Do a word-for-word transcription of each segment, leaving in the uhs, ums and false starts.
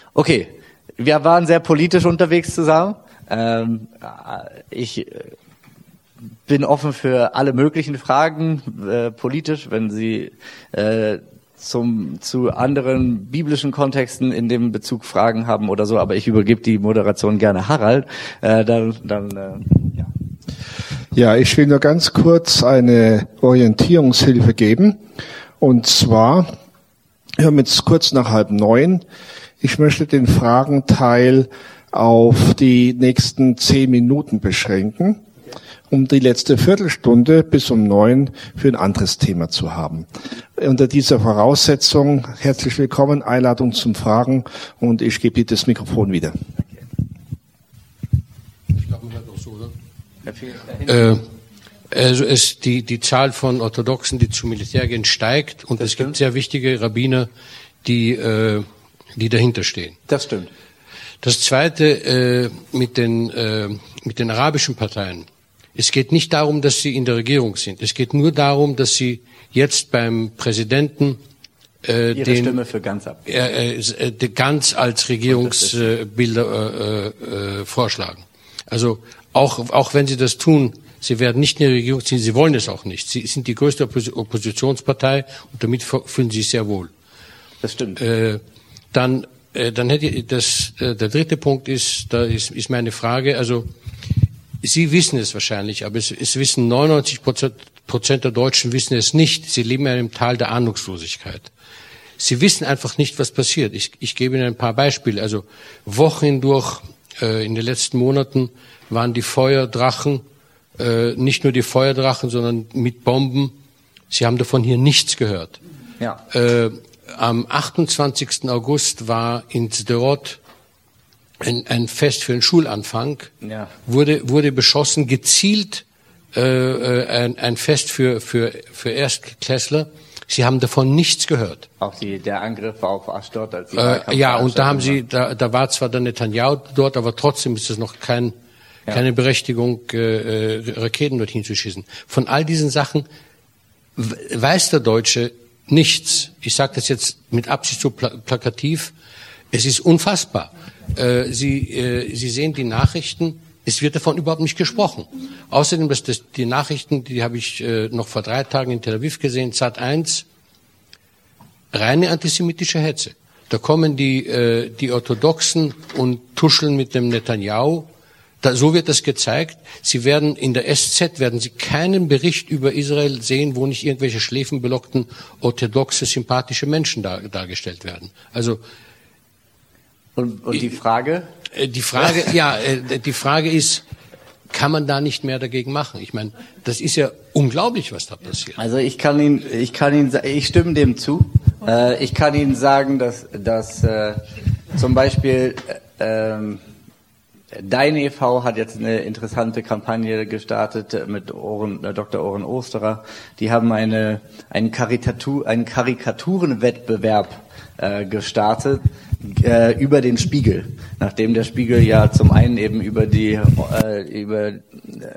Okay, wir waren sehr politisch unterwegs zusammen. Ähm, ich bin offen für alle möglichen Fragen, äh, politisch, wenn Sie äh, zum zu anderen biblischen Kontexten in dem Bezug Fragen haben oder so, aber ich übergebe die Moderation gerne Harald. Äh, dann, dann äh, ja. Ja, ich will nur ganz kurz eine Orientierungshilfe geben. Und zwar, wir haben jetzt kurz nach halb neun. Ich möchte den Fragenteil auf die nächsten zehn Minuten beschränken, um die letzte Viertelstunde bis um neun für ein anderes Thema zu haben. Unter dieser Voraussetzung herzlich willkommen, Einladung zum Fragen, und ich gebe dir das Mikrofon wieder. Ich glaube, man hört auch so, oder? Äh, also es, die, die Zahl von Orthodoxen, die zum Militär gehen, steigt, und das es stimmt. Gibt sehr wichtige Rabbiner, die, äh, die dahinter stehen. Das stimmt. Das Zweite, äh, mit den, äh, mit den arabischen Parteien. Es geht nicht darum, dass sie in der Regierung sind. Es geht nur darum, dass sie jetzt beim Präsidenten äh, Ihre den, Stimme für ganz ab. Äh, äh, ganz als Regierungsbilder äh, äh, vorschlagen. Also auch, auch wenn sie das tun, sie werden nicht in der Regierung ziehen, sie wollen es auch nicht. Sie sind die größte Oppos- Oppositionspartei, und damit fühlen sie sich sehr wohl. Das stimmt. Äh, dann, äh, dann hätte ich das, äh, der dritte Punkt ist, da ist, ist meine Frage, also Sie wissen es wahrscheinlich, aber es, es wissen neunundneunzig Prozent der Deutschen wissen es nicht. Sie leben in einem Tal der Ahnungslosigkeit. Sie wissen einfach nicht, was passiert. Ich, ich gebe Ihnen ein paar Beispiele. Also Wochen hindurch, äh, in den letzten Monaten waren die Feuerdrachen, äh, nicht nur die Feuerdrachen, sondern mit Bomben. Sie haben davon hier nichts gehört. Ja. Äh, am achtundzwanzigsten August war in Sderot Ein, ein Fest für den Schulanfang, ja. wurde, wurde beschossen, gezielt äh, ein, ein Fest für, für, für Erstklässler. Sie haben davon nichts gehört. Auch die, der Angriff war auf Ashdod. Als die äh, ja, und da haben Sie, da, da war zwar der Netanyahu dort, aber trotzdem ist es noch kein, ja. keine Berechtigung, äh, Raketen dorthin zu schießen. Von all diesen Sachen weiß der Deutsche nichts. Ich sage das jetzt mit Absicht so pla- plakativ. Es ist unfassbar. Äh, Sie, äh, Sie sehen die Nachrichten, es wird davon überhaupt nicht gesprochen. Außerdem, dass das, die Nachrichten, die habe ich äh, noch vor drei Tagen in Tel Aviv gesehen, Sat eins, reine antisemitische Hetze. Da kommen die, äh, die Orthodoxen und tuscheln mit dem Netanyahu. Da, so wird das gezeigt. Sie werden in der S Z werden Sie keinen Bericht über Israel sehen, wo nicht irgendwelche schläfenbelockten, orthodoxe, sympathische Menschen dar, dargestellt werden. Also Und, und die Frage? Die Frage, ja, die Frage ist, kann man da nicht mehr dagegen machen? Ich meine, das ist ja unglaublich, was da passiert. Also ich kann Ihnen, ich kann Ihnen, ich stimme dem zu. Äh, ich kann Ihnen sagen, dass, dass äh, zum Beispiel äh, Dein e V hat jetzt eine interessante Kampagne gestartet mit Oren, äh, Doktor Oren Osterer. Die haben eine, einen, Karikatur, einen Karikaturenwettbewerb äh, gestartet äh, über den Spiegel, nachdem der Spiegel ja zum einen eben über die äh, über äh,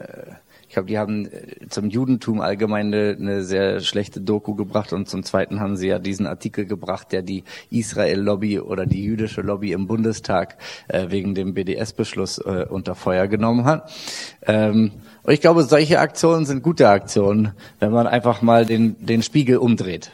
ich glaube, die haben zum Judentum allgemein eine, eine sehr schlechte Doku gebracht, und zum Zweiten haben sie ja diesen Artikel gebracht, der die Israel-Lobby oder die jüdische Lobby im Bundestag äh, wegen dem B D S-Beschluss äh, unter Feuer genommen hat. Ähm, und ich glaube, solche Aktionen sind gute Aktionen, wenn man einfach mal den, den Spiegel umdreht.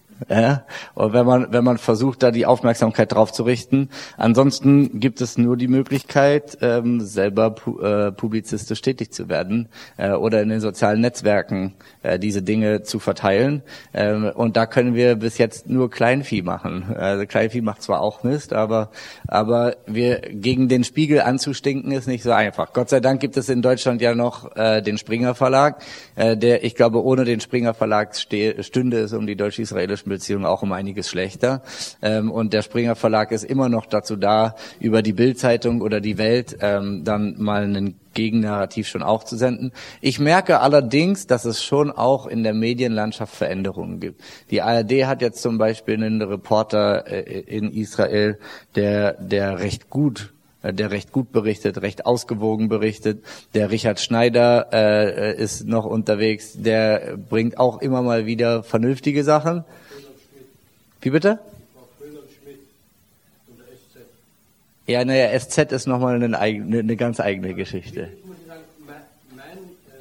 Ja, und wenn man wenn man versucht, da die Aufmerksamkeit drauf zu richten. Ansonsten gibt es nur die Möglichkeit, ähm, selber pu äh, publizistisch tätig zu werden äh, oder in den sozialen Netzwerken äh, diese Dinge zu verteilen. Ähm, und da können wir bis jetzt nur Kleinvieh machen. Also Kleinvieh macht zwar auch Mist, aber aber wir gegen den Spiegel anzustinken ist nicht so einfach. Gott sei Dank gibt es in Deutschland ja noch äh, den Springer Verlag, äh, der, ich glaube, ohne den Springer Verlag stünde es um die deutsch-israelischen Beziehungen auch um einiges schlechter. Ähm, und der Springer Verlag ist immer noch dazu da, über die Bild-Zeitung oder die Welt ähm, dann mal einen Gegennarrativ schon auch zu senden. Ich merke allerdings, dass es schon auch in der Medienlandschaft Veränderungen gibt. Die A R D hat jetzt zum Beispiel einen Reporter äh, in Israel, der der recht gut der recht gut berichtet, recht ausgewogen berichtet. Der Richard Schneider äh, ist noch unterwegs, der bringt auch immer mal wieder vernünftige Sachen. Wie bitte? Ja, naja, S Z ist nochmal eine, eigene, eine ganz eigene Geschichte. Ich muss sagen, mein, mein,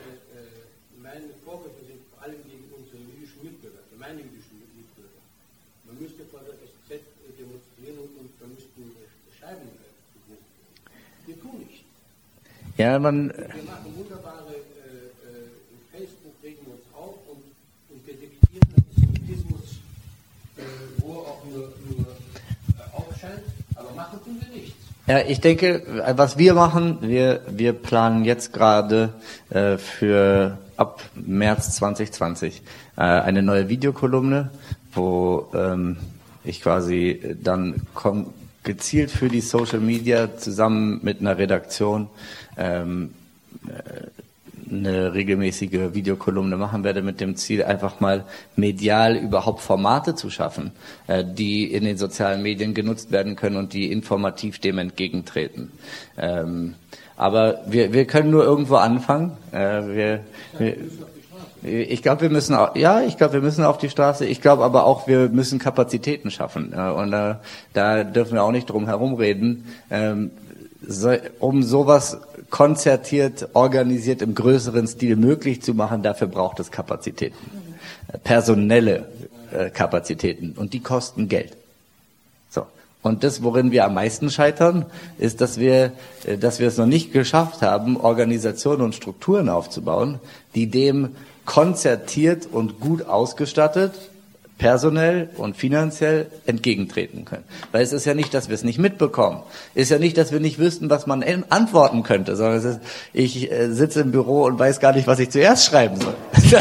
äh, meine Vorwürfe sind vor allem gegen unsere jüdischen Mitbürger, meine jüdischen Mitbürger. Man müsste vor der S Z demonstrieren und wir müssten Scheiben verbuchen. Wir tun nicht. Ja, man... Wir machen wunderbare äh, äh, Facebook, regen uns auf und, und wir diktieren Antisemitismus, äh, wo auch nur, nur äh, aufscheint, aber machen tun wir nichts. Ja, ich denke, was wir machen, wir wir planen jetzt gerade äh, für ab März zwanzig zwanzig äh, eine neue Videokolumne, wo ähm, ich quasi dann komm, gezielt für die Social Media zusammen mit einer Redaktion ähm, äh, eine regelmäßige Videokolumne machen werde mit dem Ziel, einfach mal medial überhaupt Formate zu schaffen, äh, die in den sozialen Medien genutzt werden können und die informativ dem entgegentreten. Ähm, aber wir, wir können nur irgendwo anfangen. Äh, wir, wir, ich glaube, wir müssen auch, ja, ich glaube, wir müssen auf die Straße. Ich glaube aber auch, wir müssen Kapazitäten schaffen. Äh, und äh, da dürfen wir auch nicht drum herum reden. Ähm, so, um sowas konzertiert, organisiert im größeren Stil möglich zu machen, dafür braucht es Kapazitäten, personelle äh, Kapazitäten, und die kosten Geld. So. Und das, worin wir am meisten scheitern, ist, dass wir, äh, dass wir es noch nicht geschafft haben, Organisationen und Strukturen aufzubauen, die dem konzertiert und gut ausgestattet, personell und finanziell entgegentreten können. Weil es ist ja nicht, dass wir es nicht mitbekommen. Es ist ja nicht, dass wir nicht wüssten, was man antworten könnte, sondern es ist, ich äh, sitze im Büro und weiß gar nicht, was ich zuerst schreiben soll.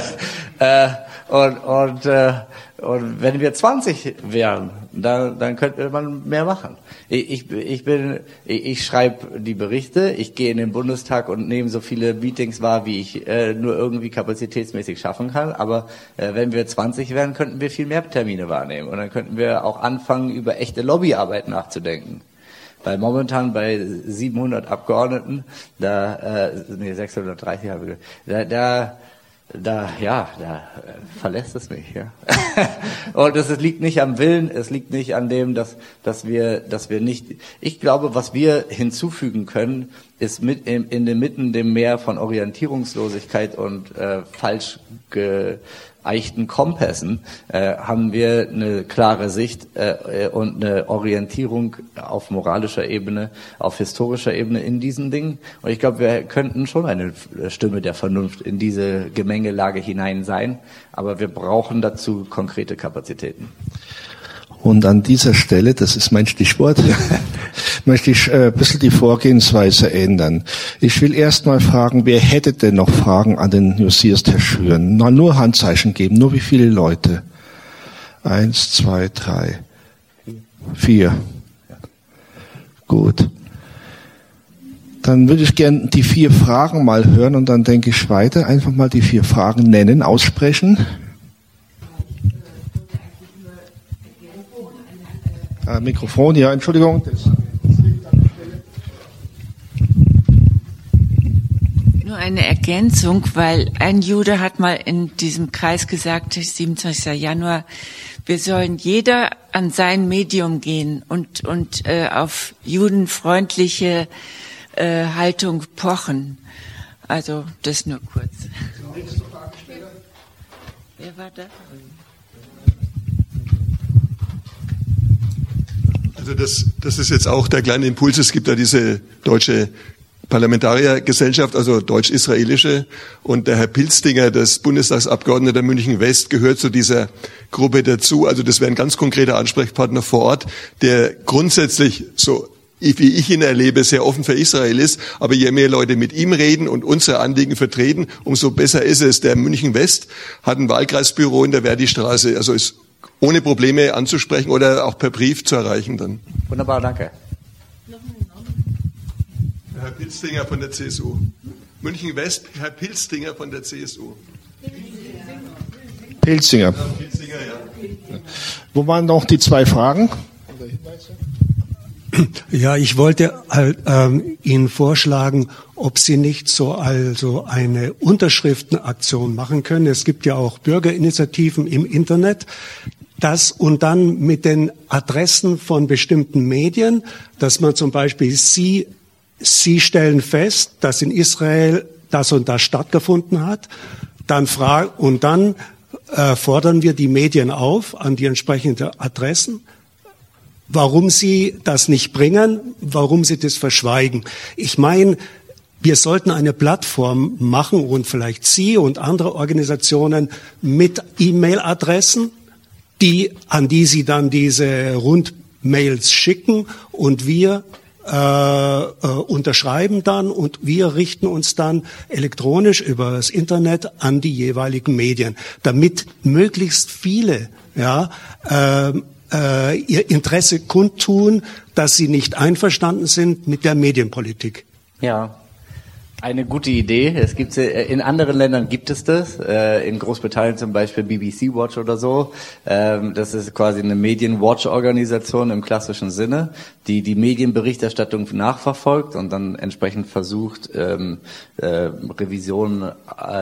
äh, und, und, äh, und wenn wir zwanzig wären, dann, dann könnte man mehr machen. Ich, ich bin, ich, ich schreibe die Berichte, ich gehe in den Bundestag und nehme so viele Meetings wahr, wie ich äh, nur irgendwie kapazitätsmäßig schaffen kann. Aber äh, wenn wir zwanzig wären, könnten wir viel mehr Termine wahrnehmen. Und dann könnten wir auch anfangen, über echte Lobbyarbeit nachzudenken. Weil momentan bei siebenhundert Abgeordneten, da, äh, nee, sechshundertdreißig habe ich, da, da Da, ja, da äh, verlässt es mich, ja. Und es, es liegt nicht am Willen, es liegt nicht an dem, dass, dass wir, dass wir nicht, ich glaube, was wir hinzufügen können, ist mit in, in den Mitten dem Meer von Orientierungslosigkeit und äh, falsch geeichten Kompassen, äh, haben wir eine klare Sicht äh, und eine Orientierung auf moralischer Ebene, auf historischer Ebene in diesen Dingen. Und ich glaube, wir könnten schon eine Stimme der Vernunft in diese Gemengelage hinein sein, aber wir brauchen dazu konkrete Kapazitäten. Und an dieser Stelle, das ist mein Stichwort, möchte ich äh, ein bisschen die Vorgehensweise ändern. Ich will erst mal fragen, wer hätte denn noch Fragen an den Josias Terschüren? Na, nur Handzeichen geben, nur wie viele Leute? Eins, zwei, drei, vier. Gut. Dann würde ich gern die vier Fragen mal hören und dann denke ich weiter. Einfach mal die vier Fragen nennen, aussprechen. Ah, Mikrofon, ja, Entschuldigung. Das liegt an der Stelle. Nur eine Ergänzung, weil ein Jude hat mal in diesem Kreis gesagt, siebenundzwanzigsten Januar, wir sollen jeder an sein Medium gehen und, und äh, auf judenfreundliche äh, Haltung pochen. Also das nur kurz. Wer war da? Also das, das ist jetzt auch der kleine Impuls. Es gibt ja diese deutsche Parlamentariergesellschaft, also deutsch-israelische, und der Herr Pilzdinger, das Bundestagsabgeordneter München West, gehört zu dieser Gruppe dazu. Also das wäre ein ganz konkreter Ansprechpartner vor Ort, der grundsätzlich, so wie ich ihn erlebe, sehr offen für Israel ist. Aber je mehr Leute mit ihm reden und unsere Anliegen vertreten, umso besser ist es. Der München West hat ein Wahlkreisbüro in der Verdi-Straße, also ist ohne Probleme anzusprechen oder auch per Brief zu erreichen dann. Wunderbar, danke. Herr Pilzdinger von der C S U. München West, Herr Pilzdinger von der C S U. Pilzinger. Ja, Pilzinger, ja. Wo waren noch die zwei Fragen? Ja, ich wollte ähm, Ihnen vorschlagen, ob Sie nicht so also eine Unterschriftenaktion machen können. Es gibt ja auch Bürgerinitiativen im Internet, das und dann mit den Adressen von bestimmten Medien, dass man zum Beispiel Sie, Sie stellen fest, dass in Israel das und das stattgefunden hat, dann fragen und dann äh, fordern wir die Medien auf an die entsprechenden Adressen, warum sie das nicht bringen, warum sie das verschweigen. Ich meine, wir sollten eine Plattform machen und vielleicht Sie und andere Organisationen mit E-Mail-Adressen, die, an die Sie dann diese Rundmails schicken und wir äh, äh, unterschreiben dann und wir richten uns dann elektronisch über das Internet an die jeweiligen Medien, damit möglichst viele ja, äh, äh, ihr Interesse kundtun, dass sie nicht einverstanden sind mit der Medienpolitik. Ja. Eine gute Idee. Es gibt in anderen Ländern gibt es das. In Großbritannien zum Beispiel B B C Watch oder so. Das ist quasi eine Medien-Watch-Organisation im klassischen Sinne, die die Medienberichterstattung nachverfolgt und dann entsprechend versucht, Revisionen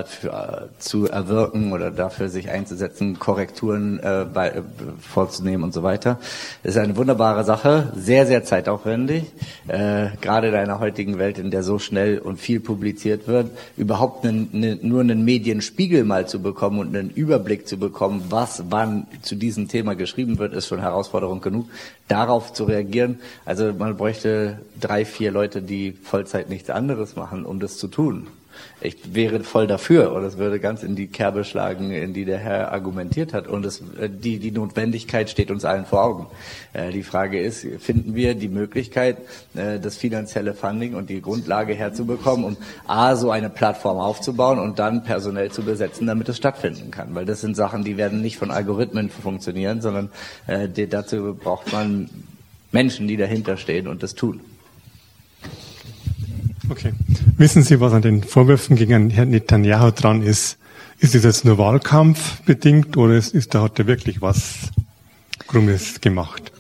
zu erwirken oder dafür sich einzusetzen, Korrekturen vorzunehmen und so weiter. Das ist eine wunderbare Sache, sehr, sehr zeitaufwendig. Gerade in einer heutigen Welt, in der so schnell und viel publiziert wird, überhaupt eine, eine, nur einen Medienspiegel mal zu bekommen und einen Überblick zu bekommen, was wann zu diesem Thema geschrieben wird, ist schon Herausforderung genug. Darauf zu reagieren, also man bräuchte drei, vier Leute, die Vollzeit nichts anderes machen, um das zu tun. Ich wäre voll dafür und es würde ganz in die Kerbe schlagen, in die der Herr argumentiert hat. Und es, die, die Notwendigkeit steht uns allen vor Augen. Äh, die Frage ist, finden wir die Möglichkeit, äh, das finanzielle Funding und die Grundlage herzubekommen, um A, so eine Plattform aufzubauen und dann personell zu besetzen, damit es stattfinden kann. Weil das sind Sachen, die werden nicht von Algorithmen funktionieren, sondern äh, die, dazu braucht man Menschen, die dahinter stehen und das tun. Okay. Wissen Sie, was an den Vorwürfen gegen Herrn Netanyahu dran ist? Ist es jetzt nur wahlkampfbedingt oder ist, ist da hat er wirklich was Krummes gemacht?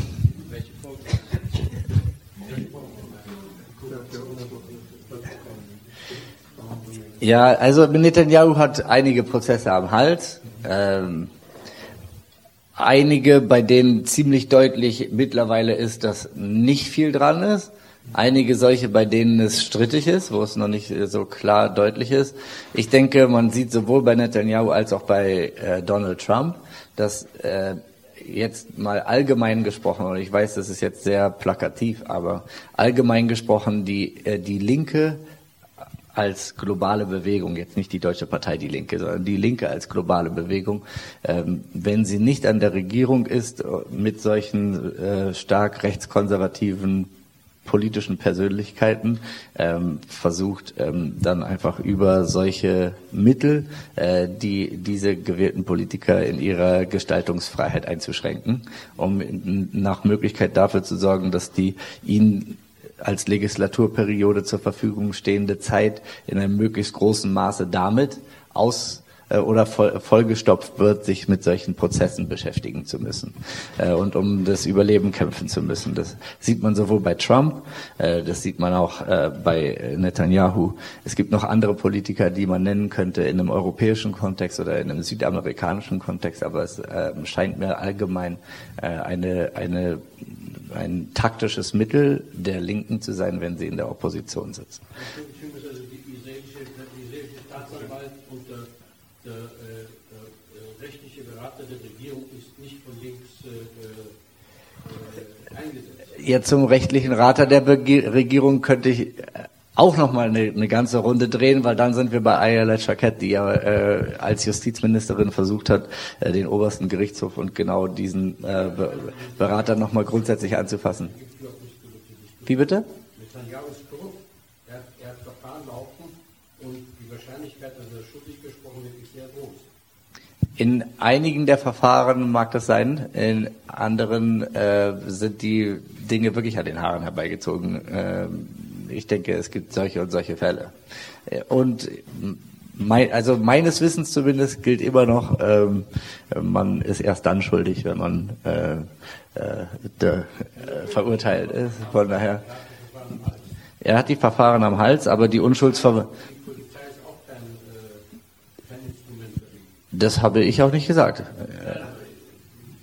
Ja, also Netanyahu hat einige Prozesse am Hals. Ähm, einige, bei denen ziemlich deutlich mittlerweile ist, dass nicht viel dran ist. Einige solche, bei denen es strittig ist, wo es noch nicht so klar deutlich ist. Ich denke, man sieht sowohl bei Netanyahu als auch bei äh, Donald Trump, dass äh, jetzt mal allgemein gesprochen, und ich weiß, das ist jetzt sehr plakativ, aber allgemein gesprochen die äh, die Linke als globale Bewegung, jetzt nicht die Deutsche Partei Die Linke, sondern die Linke als globale Bewegung, ähm, wenn sie nicht an der Regierung ist, mit solchen äh, stark rechtskonservativen politischen Persönlichkeiten ähm, versucht ähm, dann einfach über solche Mittel äh, die diese gewählten Politiker in ihrer Gestaltungsfreiheit einzuschränken, um in, nach Möglichkeit dafür zu sorgen, dass die ihnen als Legislaturperiode zur Verfügung stehende Zeit in einem möglichst großen Maße damit aus oder voll, vollgestopft wird, sich mit solchen Prozessen beschäftigen zu müssen äh, und um das Überleben kämpfen zu müssen. Das sieht man sowohl bei Trump, äh, das sieht man auch äh, bei Netanyahu. Es gibt noch andere Politiker, die man nennen könnte in einem europäischen Kontext oder in einem südamerikanischen Kontext, aber es äh, scheint mir allgemein äh, eine, eine, ein taktisches Mittel der Linken zu sein, wenn sie in der Opposition sitzen. Ich finde, dass also die israelische, die israelische Staatsanwalt und der Der, äh, der rechtliche Berater der Regierung ist nicht von links äh, äh, eingesetzt. Jetzt zum rechtlichen Berater der Be- Regierung könnte ich auch noch mal eine, eine ganze Runde drehen, weil dann sind wir bei Ayelet Shaked, die ja äh, als Justizministerin versucht hat, äh, den obersten Gerichtshof und genau diesen äh, Be- Berater noch mal grundsätzlich anzufassen. Wie bitte? Netanyahu ist korrupt. Er hat, er hat Verfahren laufen und die Wahrscheinlichkeit, dass er schuldig gesprochen wird, ist sehr groß. In einigen der Verfahren mag das sein, in anderen äh, sind die Dinge wirklich an den Haaren herbeigezogen. Äh, ich denke, es gibt solche und solche Fälle. Und mein, also meines Wissens zumindest gilt immer noch, ähm, man ist erst dann schuldig, wenn man äh, äh, de, äh, verurteilt ist. Von daher, er hat die Verfahren am Hals, aber die Unschuldsver... Das habe ich auch nicht gesagt.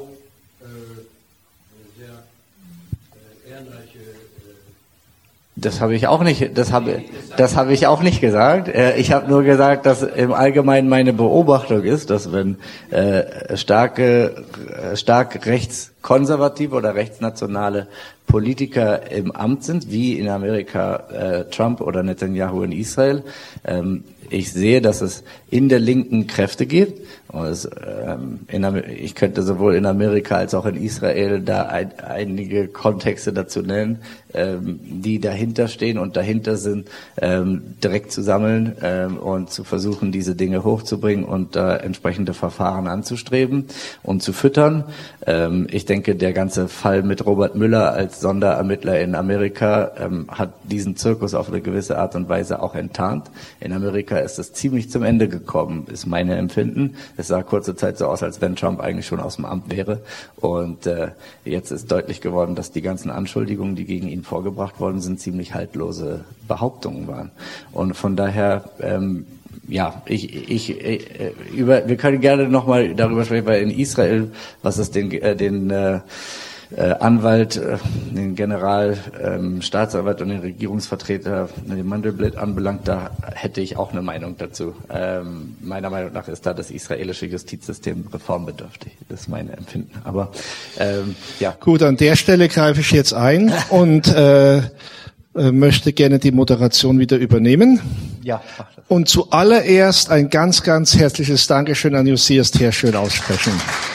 auch äh, sehr äh, ehrenreiche. Das habe ich auch nicht. Das habe das habe ich auch nicht gesagt. Ich habe nur gesagt, dass im Allgemeinen meine Beobachtung ist, dass wenn äh, starke, stark rechtskonservative oder rechtsnationale Politiker im Amt sind, wie in Amerika äh, Trump oder Netanyahu in Israel, ähm, ich sehe, dass es in der Linken Kräfte gibt. Und es, ähm, in, ich könnte sowohl in Amerika als auch in Israel da ein, einige Kontexte dazu nennen, ähm, die dahinter stehen und dahinter sind, ähm, direkt zu sammeln ähm, und zu versuchen, diese Dinge hochzubringen und äh, entsprechende Verfahren anzustreben und zu füttern. Ähm, ich denke, der ganze Fall mit Robert Müller als Sonderermittler in Amerika ähm, hat diesen Zirkus auf eine gewisse Art und Weise auch enttarnt. In Amerika ist es ziemlich zum Ende gekommen, ist meine Empfinden. Es sah kurze Zeit so aus, als wenn Trump eigentlich schon aus dem Amt wäre. Und äh, jetzt ist deutlich geworden, dass die ganzen Anschuldigungen, die gegen ihn vorgebracht worden sind, ziemlich haltlose Behauptungen waren. Und von daher, ähm, ja, ich, ich, ich über, wir können gerne nochmal darüber sprechen, weil in Israel, was es den, äh, den äh, Äh, Anwalt, äh, den General, ähm, Staatsanwalt und den Regierungsvertreter, den Mandelblit anbelangt, da hätte ich auch eine Meinung dazu. Ähm, meiner Meinung nach ist da das israelische Justizsystem reformbedürftig. Das ist mein Empfinden. Aber ähm, ja. Gut, an der Stelle greife ich jetzt ein und äh, äh, möchte gerne die Moderation wieder übernehmen. Ja, mach das. Und zuallererst ein ganz, ganz herzliches Dankeschön an Josias Terschön aussprechen.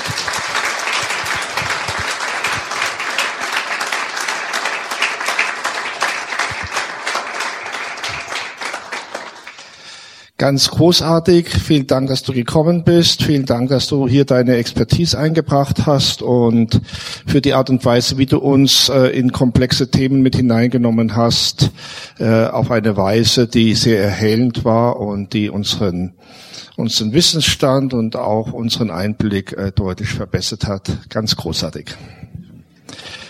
Ganz großartig. Vielen Dank, dass du gekommen bist. Vielen Dank, dass du hier deine Expertise eingebracht hast und für die Art und Weise, wie du uns äh, in komplexe Themen mit hineingenommen hast, äh, auf eine Weise, die sehr erhellend war und die unseren unseren Wissensstand und auch unseren Einblick äh, deutlich verbessert hat. Ganz großartig.